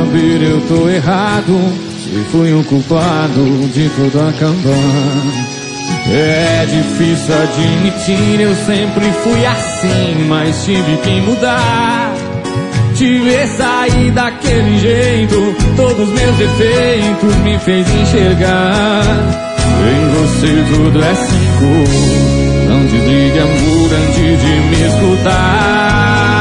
saber eu tô errado, se fui o culpado de tudo acabar. É difícil admitir, eu sempre fui assim, mas tive que mudar. Te ver sair daquele jeito, todos meus defeitos me fez enxergar. Em você tudo é 5, não desligue amor antes de me escutar.